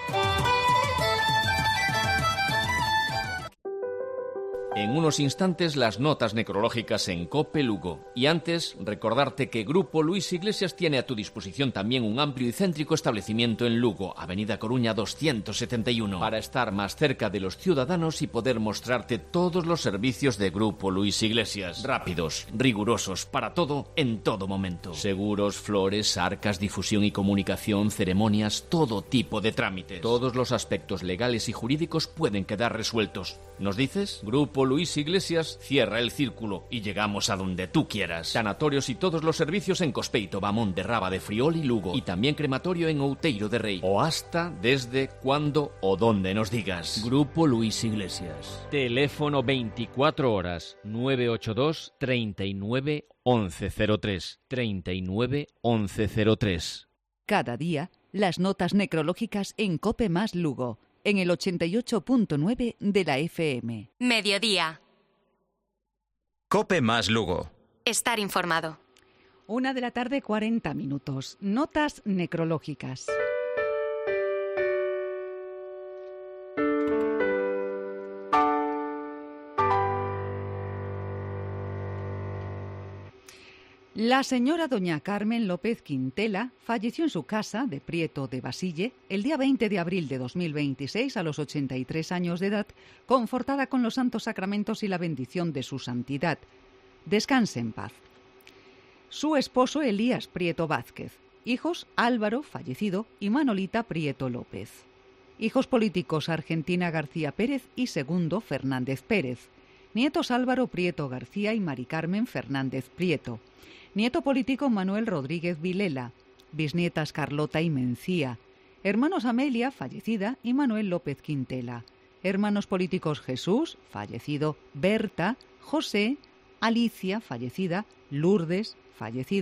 En unos instantes las notas necrológicas en COPE Lugo. Y antes, recordarte que Grupo Luis Iglesias tiene a tu disposición también un amplio y céntrico establecimiento en Lugo, Avenida Coruña 271, para estar más cerca de los ciudadanos y poder mostrarte todos los servicios de Grupo Luis Iglesias. Rápidos, rigurosos, para todo, en todo momento. Seguros, flores, arcas, difusión y comunicación, ceremonias, todo tipo de trámites. Todos los aspectos legales y jurídicos pueden quedar resueltos. ¿Nos dices? Grupo Luis Iglesias cierra el círculo y llegamos a donde tú quieras. Sanatorios y todos los servicios en Cospeito, Bamón de Raba de Friol y Lugo. Y también crematorio en Outeiro de Rei. O hasta, desde, cuando o donde nos digas. Grupo Luis Iglesias. Teléfono 24 horas 982 39 1103. 39 1103. Cada día, las notas necrológicas en COPE más Lugo, en el 88.9 de la FM. Mediodía. COPE más Lugo. Estar informado. 1:40 p.m. Notas necrológicas. La señora doña Carmen López Quintela falleció en su casa de Prieto de Basille el día 20 de abril de 2026 a los 83 años de edad, confortada con los santos sacramentos y la bendición de su santidad. Descanse en paz. Su esposo Elías Prieto Vázquez. Hijos Álvaro, fallecido, y Manolita Prieto López. Hijos políticos Argentina García Pérez y Segundo Fernández Pérez. Nietos Álvaro Prieto García y Mari Carmen Fernández Prieto. Nieto político Manuel Rodríguez Vilela. Bisnietas Carlota y Mencía. Hermanos Amelia, fallecida, y Manuel López Quintela. Hermanos políticos Jesús, fallecido, Berta, José, Alicia, fallecida, Lourdes, fallecida,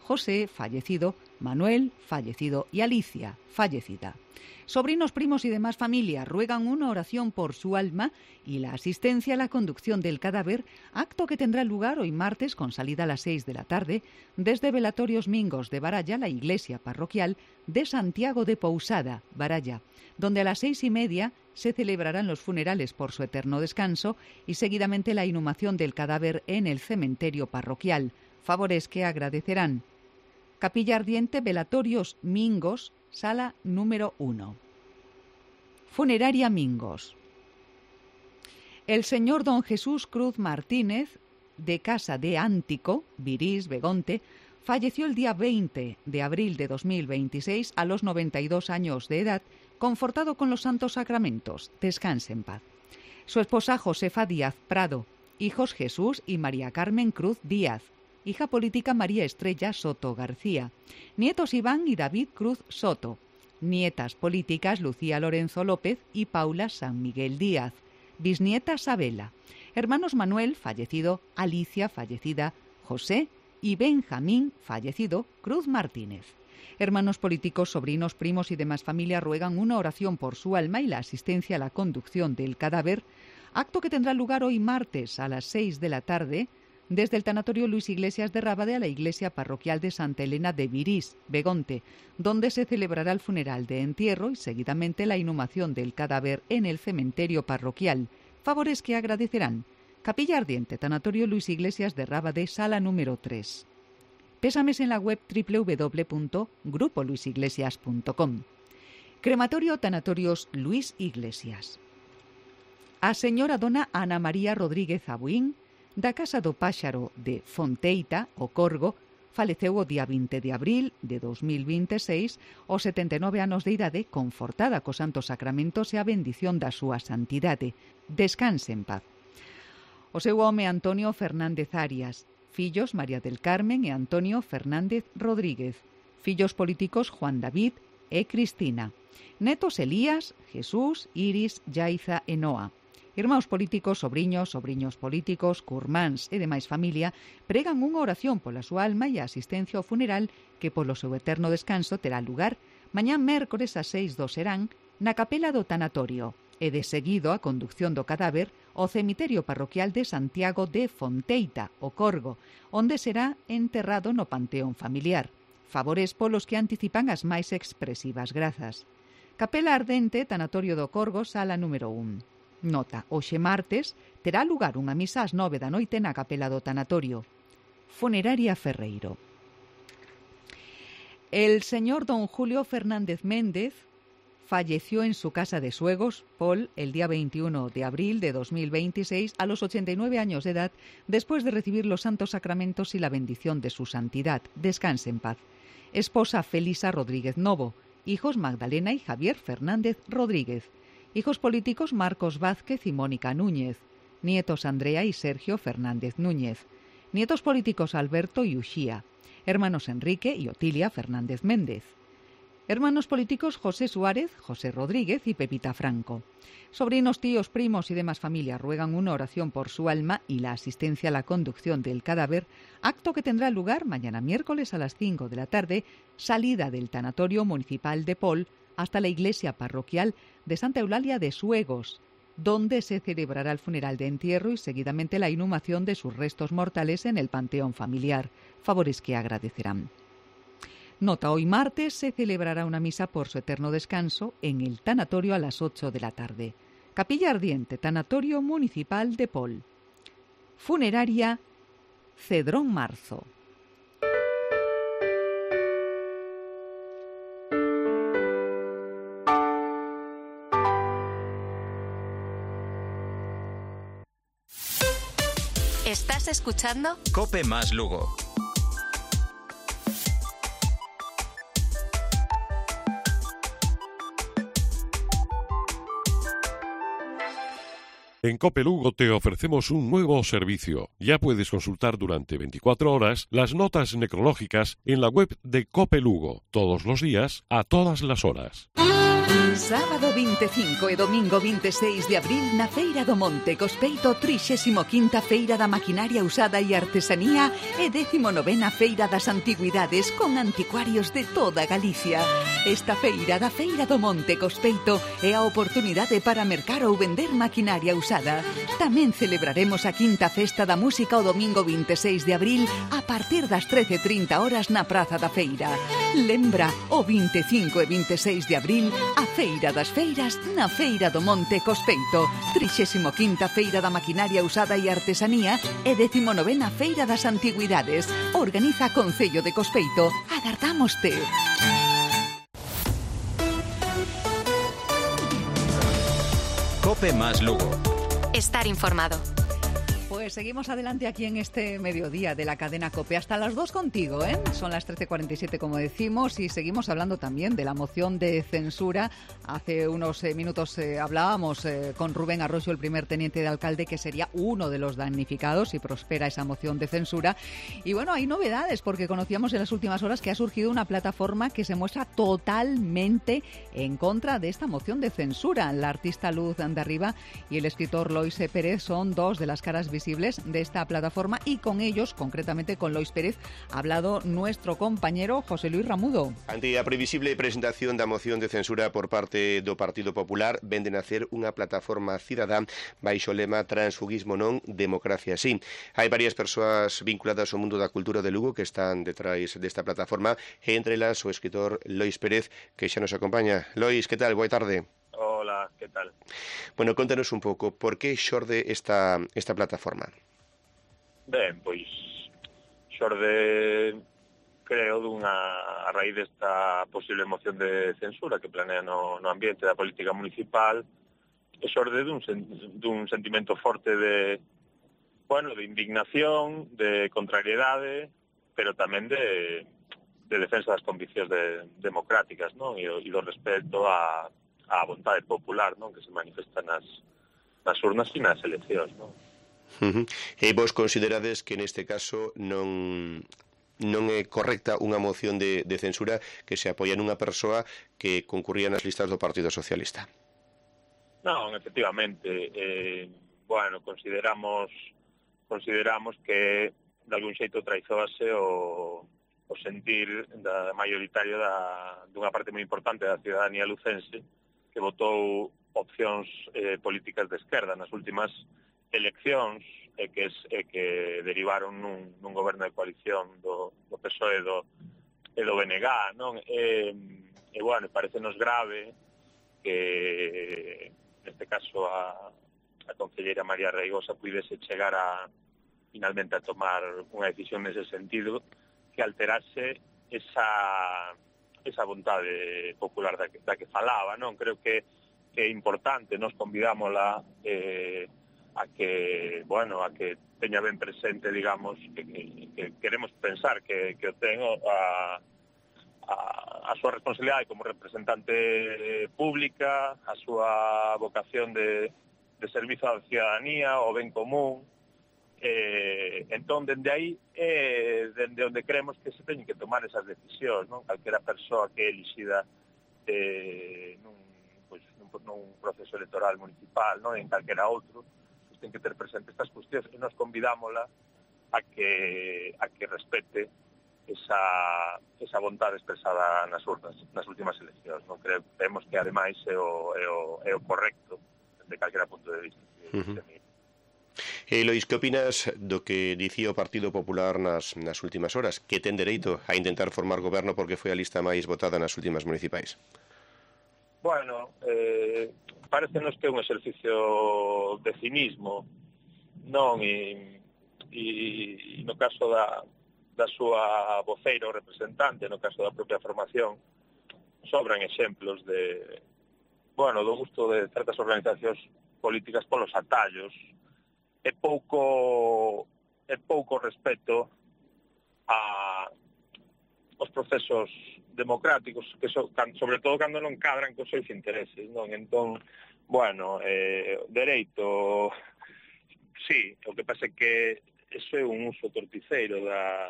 José, fallecido, Manuel, fallecido y Alicia, fallecida. Sobrinos, primos y demás familia ruegan una oración por su alma y la asistencia a la conducción del cadáver, acto que tendrá lugar hoy martes con salida a las 6 de la tarde desde Velatorios Mingos de Baralla, la iglesia parroquial de Santiago de Pousada, Baralla, donde a las 6:30 se celebrarán los funerales por su eterno descanso y seguidamente la inhumación del cadáver en el cementerio parroquial, favores que agradecerán. Capilla Ardiente, Velatorios Mingos, sala número 1. Funeraria Mingos. El señor don Jesús Cruz Martínez, de Casa de Ántico, Virís, Begonte, falleció el día 20 de abril de 2026 a los 92 años de edad, confortado con los santos sacramentos. Descanse en paz. Su esposa Josefa Díaz Prado, hijos Jesús y María Carmen Cruz Díaz, hija política María Estrella Soto García, nietos Iván y David Cruz Soto, nietas políticas Lucía Lorenzo López y Paula San Miguel Díaz, bisnieta Sabela, hermanos Manuel, fallecido, Alicia, fallecida, José y Benjamín, fallecido, Cruz Martínez. Hermanos políticos, sobrinos, primos y demás familia ruegan una oración por su alma y la asistencia a la conducción del cadáver, acto que tendrá lugar hoy martes a las 6 de la tarde, desde el tanatorio Luis Iglesias de Rábade a la iglesia parroquial de Santa Elena de Virís, Begonte, donde se celebrará el funeral de entierro y seguidamente la inhumación del cadáver en el cementerio parroquial, favores que agradecerán. Capilla Ardiente, tanatorio Luis Iglesias de Rábade, sala número 3. Pésames en la web www.grupoluisiglesias.com. Crematorio Tanatorios Luis Iglesias. A señora dona Ana María Rodríguez Abuín, da Casa do Páxaro de Fonteita, o Corgo, faleceu o día 20 de abril de 2026, aos 79 anos de idade, confortada co Santo Sacramento e a bendición da súa santidade. Descanse en paz. O seu home Antonio Fernández Arias, fillos María del Carmen e Antonio Fernández Rodríguez, fillos políticos Juan David e Cristina, netos Elías, Jesús, Iris, Yaiza e Noa. Irmãos políticos, sobriños políticos, curmáns e demais familia pregan unha oración pola súa alma e a asistencia ao funeral que polo seu eterno descanso terá lugar mañá mércores ás 6 do serán na capela do tanatorio e de seguido a conducción do cadáver ao cemiterio parroquial de Santiago de Fonteita, o Corgo, onde será enterrado no panteón familiar. Favores polos que anticipan as máis expresivas grazas. Capela Ardente, tanatorio do Corgo, sala número 1. Nota, hoxe martes terá lugar unha misa ás 9 da noite na capela do tanatorio. Funeraria Ferreiro. El señor don Julio Fernández Méndez falleció en su casa de Suegos, Pol, el día 21 de abril de 2026 a los 89 años de edad, después de recibir los santos sacramentos y la bendición de su santidad. Descanse en paz. Esposa Felisa Rodríguez Novo, hijos Magdalena y Javier Fernández Rodríguez. Hijos políticos Marcos Vázquez y Mónica Núñez. Nietos Andrea y Sergio Fernández Núñez. Nietos políticos Alberto y Uxía. Hermanos Enrique y Otilia Fernández Méndez. Hermanos políticos José Suárez, José Rodríguez y Pepita Franco. Sobrinos, tíos, primos y demás familia ruegan una oración por su alma y la asistencia a la conducción del cadáver, acto que tendrá lugar mañana miércoles a las 5 de la tarde, salida del tanatorio municipal de Pol, hasta la iglesia parroquial de Santa Eulalia de Suegos, donde se celebrará el funeral de entierro y seguidamente la inhumación de sus restos mortales en el panteón familiar, favores que agradecerán. Nota, hoy martes se celebrará una misa por su eterno descanso en el tanatorio a las 8 de la tarde. Capilla Ardiente, tanatorio municipal de Pol. Funeraria Cedrón Marzo. ¿Estás escuchando? Cope más Lugo. En Cope Lugo te ofrecemos un nuevo servicio. Ya puedes consultar durante 24 horas las notas necrológicas en la web de Cope Lugo, todos los días, a todas las horas. Sábado 25 e domingo 26 de abril na Feira do Monte Cospeito, 35ª Feira da Maquinaria Usada e Artesanía e 19ª Feira das Antigüidades con anticuarios de toda Galicia. Esta feira da Feira do Monte Cospeito é a oportunidade para mercar ou vender maquinaria usada. Tamén celebraremos a quinta festa da música o domingo 26 de abril a partir das 13:30 horas na Praza da Feira. Lembra, o 25 e 26 de abril, a Feira das Feiras na Feira do Monte Cospeito, 35ª Feira da Maquinaria Usada e Artesanía e 19ª Feira das Antigüidades. Organiza Concello de Cospeito. Agardámoste. Cope más Lugo. Estar informado. Pues seguimos adelante aquí en este mediodía de la cadena COPE. Hasta las 2 contigo, ¿eh? Son las 13:47, como decimos, y seguimos hablando también de la moción de censura. Hace unos minutos hablábamos con Rubén Arroyo, el primer teniente de alcalde, que sería uno de los damnificados si prospera esa moción de censura. Y bueno, hay novedades, porque conocíamos en las últimas horas que ha surgido una plataforma que se muestra totalmente en contra de esta moción de censura. La artista Luz de Arriba y el escritor Lois Pérez son dos de las caras visibles de esta plataforma, y con ellos, concretamente con Lois Pérez, ha hablado nuestro compañero José Luis Ramudo. Ante a previsible presentación da moción de censura por parte do Partido Popular, venden a hacer unha plataforma cidadá baixo o lema Transfugismo non, democracia sí. Hai varias persoas vinculadas ao mundo da cultura de Lugo que están detrás desta plataforma, e entre elas o escritor Lois Pérez, que xa nos acompaña. Lois, que tal? Boa tarde. Hola, que tal? Bueno, contanos un pouco, por que xorde esta plataforma? Ben, pois xorde, creo, a raíz desta posible moción de censura que planea no ambiente da política municipal, e xorde dun sentimento forte de indignación, de contrariedade, pero tamén de defensa das conviccións democráticas, non? E do respeto a vontade popular, non, que se manifesta nas urnas e nas eleccións, non? E vos considerades que neste caso non é correcta unha moción de censura que se apoia nunha persoa que concurría nas listas do Partido Socialista? Non, efectivamente, consideramos que de algún xeito traizóase o sentir maioritario dunha parte moi importante da ciudadanía lucense, que votou opcións políticas de esquerda nas últimas eleccións e que derivaron nun goberno de coalición do PSOE e do BNG, non? Parecenos grave que neste caso a concelleira María Reigosa puidese chegar finalmente a tomar unha decisión nese sentido que alterase esa vontade popular da que falaba, non? Creo que é importante, nos convidámola a que teña ben presente, digamos, que queremos pensar que o ten a súa responsabilidade como representante pública, a súa vocación de servizo á ciudadanía, o ben común. Entón, dende aí dende onde creemos que se teñen que tomar esas decisións, non? Calquera persoa que é elixida nun proceso electoral municipal, non? En calquera outro, pues ten que ter presente estas cuestións, e nos convidámola a que respete esa vontade expresada nas urnas, nas últimas eleccións, non? Creemos que ademais é o correcto de calquera punto de vista. Lois, que opinas do que dicía o Partido Popular nas últimas horas, que ten dereito a intentar formar goberno porque foi a lista máis votada nas últimas municipais? Parecenos que é un exercicio de cinismo, non? E no caso da súa voceira ou representante, no caso da propia formación, sobran exemplos do gusto de certas organizacións políticas polos atallos. É pouco respeto os procesos democráticos, que sobre todo cando non cadran cos seus intereses, non? Entón, bueno, dereito, sí, o que pasa é que eso é un uso torticeiro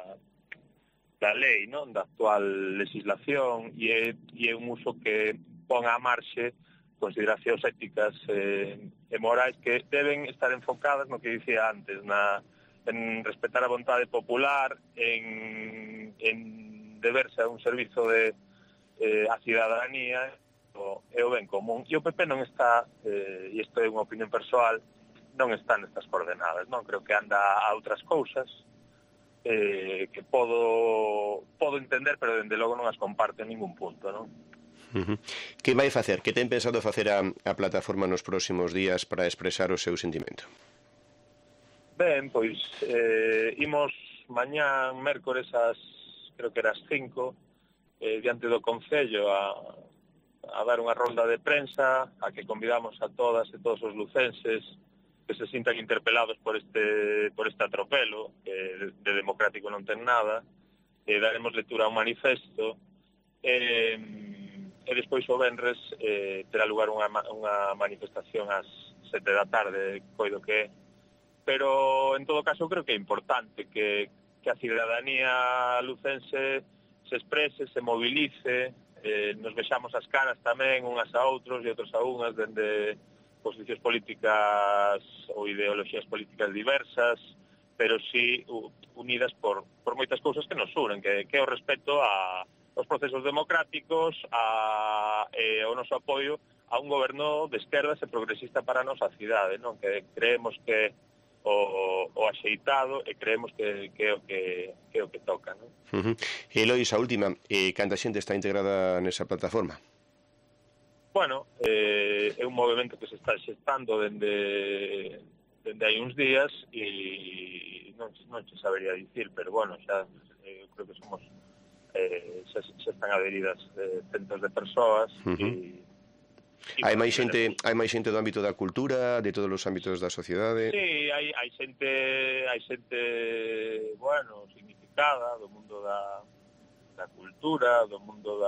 da lei, non? Da actual legislación, e é un uso que pon á marxe consideracións éticas e morais que deben estar enfocadas no que dicía antes, en respetar a vontade popular, en deberse a un servizo a cidadanía e o ben común. E o PP non está, e isto é unha opinión persoal, non está nestas coordenadas, non? Creo que anda a outras cousas que podo entender, pero dende logo non as comparte en ningún punto, non? Que vai facer? Que ten pensado facer a plataforma nos próximos días para expresar o seu sentimento? Ben, pois imos mañá mércores creo que eras 5 diante do Concello a dar unha rolda de prensa a que convidamos a todas e todos os lucenses que se sintan interpelados por este atropelo que de democrático non ten nada, daremos lectura a un manifesto e despois o venres terá lugar unha manifestación ás 7 da tarde, coido que é. Pero en todo caso creo que é importante que a cidadanía lucense se exprese, se movilice, nos vexamos as caras tamén unhas a outros e outros a unhas dende posicións políticas ou ideoloxías políticas diversas, pero sí unidas por moitas cousas que nos unen, que é o respeto aos procesos democráticos, o noso apoio a un goberno de esquerdas e progresista para a nosa cidade, non? Que creemos que o axeitado e creemos que é o que toca, non? E Lois, a última, canta xente está integrada nesa plataforma? Bueno, é un movimento que se está xestando dende hai uns días e non se sabería dicir, pero bueno, xa creo que somos xa están adheridas centos de persoas e hai máis xente do ámbito da cultura, de todos os ámbitos da sociedade? Sí, hai xente, bueno, significada do mundo da cultura, do mundo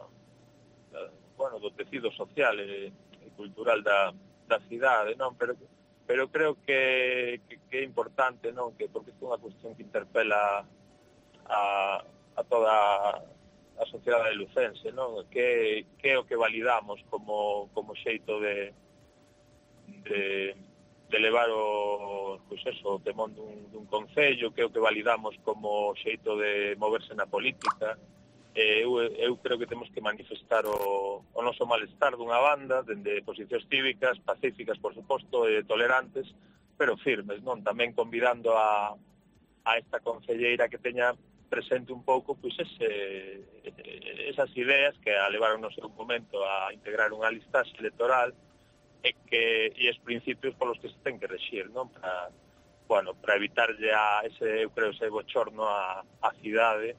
do tecido social e cultural da cidade, non? Pero creo que é importante, non? Porque é unha cuestión que interpela a toda a sociedade lucense, non? Que é o que validamos como xeito de levar o temón dun concello, que é o que validamos como xeito de moverse na política. Eu creo que temos que manifestar o noso malestar dunha banda, dende posicións cívicas, pacíficas, por suposto, e tolerantes, pero firmes, non? Tamén convidando a esta concelleira que teña presente un pouco pois esas ideas que a levaron no seu momento a integrar unha listaxe electoral e os principios polos que se ten que rexir, non? Para evitarlle ese bochorno a cidade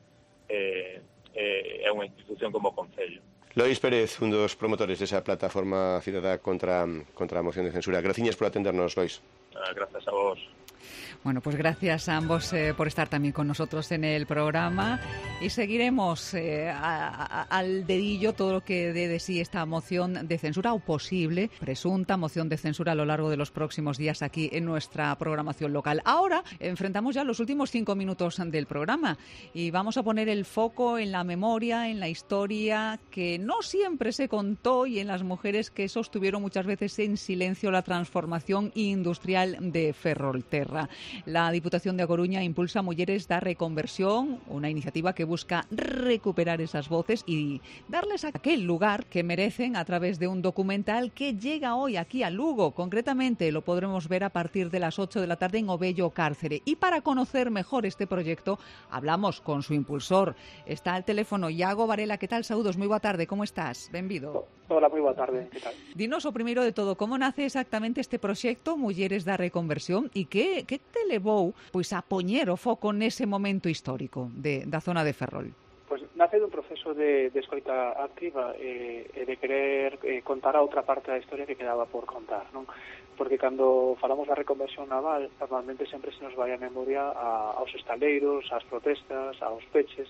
é unha institución como o Concello. Lois Pérez, un dos promotores desa plataforma cidadá contra a moción de censura. Graciñas por atendernos, Lois. Gracias a vos. Bueno, pues gracias a ambos por estar también con nosotros en el programa y seguiremos al dedillo todo lo que dé de sí esta moción de censura o posible, presunta moción de censura a lo largo de los próximos días aquí en nuestra programación local. Ahora enfrentamos ya los últimos 5 minutos del programa y vamos a poner el foco en la memoria, en la historia que no siempre se contó y en las mujeres que sostuvieron muchas veces en silencio la transformación industrial de Ferrolterra. La Diputación de A Coruña impulsa Mulleres da Reconversión, una iniciativa que busca recuperar esas voces y darles aquel lugar que merecen a través de un documental que llega hoy aquí a Lugo. Concretamente lo podremos ver a partir de las 8 de la tarde en Obello Cárcere. Y para conocer mejor este proyecto hablamos con su impulsor. Está al teléfono Iago Varela. ¿Qué tal? Saúdos, moi boa tarde. Como estás? Benvido. Hola, moi boa tarde. Que tal? Dinos o primeiro de todo, como nace exactamente este proxecto Mulleres da Reconversión e que te levou pois a poñer o foco nese momento histórico da zona de Ferrol? Pois nace dun proceso de escoita activa e de querer contar a outra parte da historia que quedaba por contar, non? Porque cando falamos da reconversión naval, normalmente sempre se nos vai a memoria aos estaleiros, ás protestas, aos peches,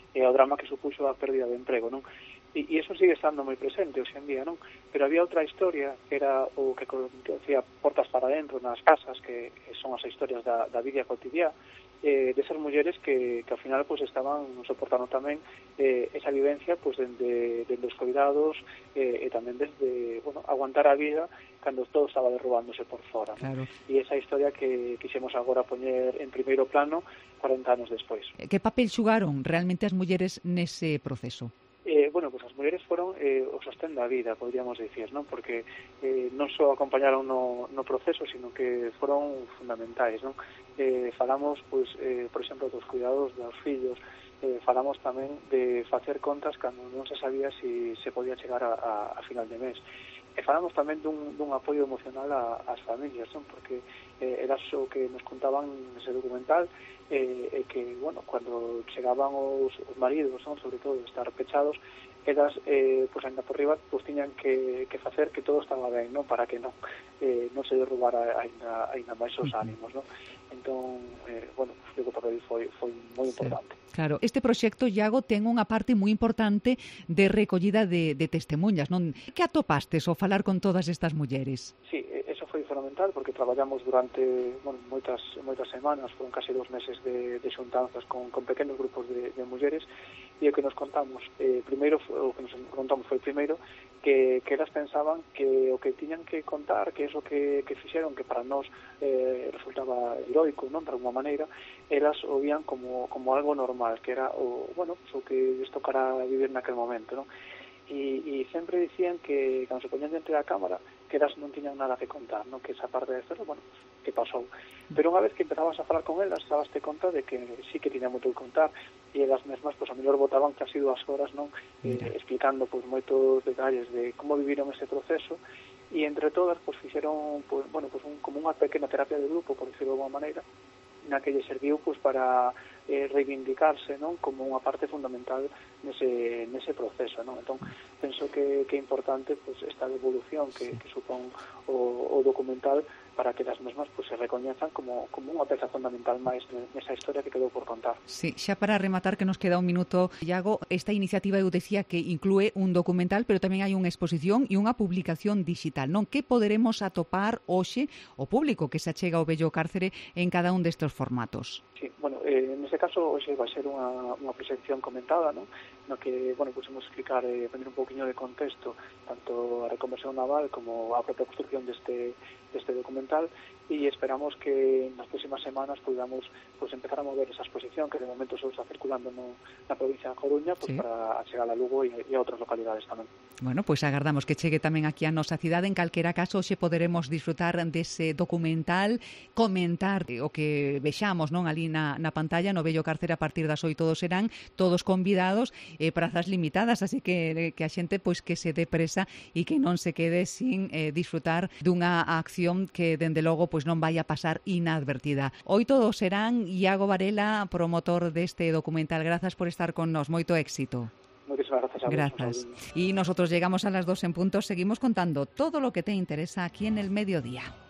e ao drama que supuxo a pérdida de emprego, non? E iso sigue estando moi presente hoxe en día, non? Pero había outra historia que era o que decía portas para dentro nas casas, que son as historias da vida cotidiana, desas mulleres que ao final pues estaban soportando tamén esa vivencia pues dende os cuidados e tamén desde, bueno, aguantar a vida cando todo estaba derrubándose por fora, claro. E esa historia que quixemos agora poñer en primeiro plano 40 anos despois. Que papel xugaron realmente as mulleres nese proceso? Bueno, pues as mulleres foron o sostén da vida, podríamos dicir, non? Porque non só acompañaron no proceso, sino que foron fundamentais, non? Falamos, pues, por exemplo, dos cuidados dos fillos, falamos tamén de facer contas cando non se sabía si se podía chegar a final de mes. E falamos tamén dun apoio emocional ás familias, non? Porque era o que nos contaban nese documental, que, bueno, cando chegaban os maridos, non? Sobre todo, estar pechados, elas, pues, ainda por riba, pues, tiñan que facer que todo estaba ben, non? Para que non se derrubara ainda máis os ánimos, non? Entón, bueno, pues, o papel foi moi importante. Claro, este proxecto, Iago, ten unha parte moi importante de recollida de testemunhas, non? Que atopastes ao falar con todas estas mulleres? Sí, eso foi fundamental, porque traballamos durante, bueno, moitas semanas, foron casi 2 meses de xuntanzas con pequenos grupos de mulleres, e o que nos contamos, primeiro que elas pensaban que o que tiñan que contar, que eso que fixeron, que para nós resultaba heroico, non, de alguma maneira, elas o vían como algo normal, que era o que les tocara vivir naquel momento, non? E sempre dicían que cando se poñían dentro da cámara que elas non tiñan nada que contar, non? Que esa parte da historia, bueno, que pasou. Pero unha vez que empezabas a falar con elas, dabaste conta de que sí que tiñan moito que contar, e elas mesmas, pues, a mellor botaban casi 2 horas, non? Explicando, pues, moitos detalles de como viviron ese proceso, e entre todas, pues, fixeron, pues, bueno, pues, como unha pequena terapia de grupo, por decirlo de alguma maneira, na que lle serviu, pues, para reivindicarse, non? Como unha parte fundamental nese proceso, non? Entón, penso que é importante, pues, esta devolución que supón o documental para que as mesmas, pues, se recoñezan como unha peza fundamental máis nesa historia que quedou por contar. Sí, xa para rematar, que nos queda un minuto, Iago, esta iniciativa eu decía que inclúe un documental, pero tamén hai unha exposición e unha publicación digital, non? Que poderemos atopar hoxe o público que se achega ao Vello Cárcere en cada un destes formatos? Sí, bueno, neste caso hoxe vai ser unha proxección comentada, non? No que, bueno, pues imos explicar, poner un poquinho de contexto tanto a reconversión naval como a propia construcción deste documental, e esperamos que nas próximas semanas podamos, pues, empezar a mover esa exposición que de momento só está circulando na provincia de Coruña, pues, sí, para chegar a Lugo e a outras localidades tamén. Bueno, pues agardamos que chegue tamén aquí a nosa cidade. En calquera caso, hoxe poderemos disfrutar dese documental, comentar o que vexamos, non, ali na pantalla, no Vello Cárcere, a partir das 8 serán todos convidados, prazas limitadas, así que a xente, pois, que se dé presa e que non se quede sin disfrutar dunha acción que, dende logo, pois non vai a pasar inadvertida. 8 serán. Iago Varela, promotor deste documental, grazas por estar con nos, moito éxito. Muchísimas gracias a vos. Gracias. Y nosotros llegamos a las 2 en punto, seguimos contando todo lo que te interesa aquí en El Mediodía.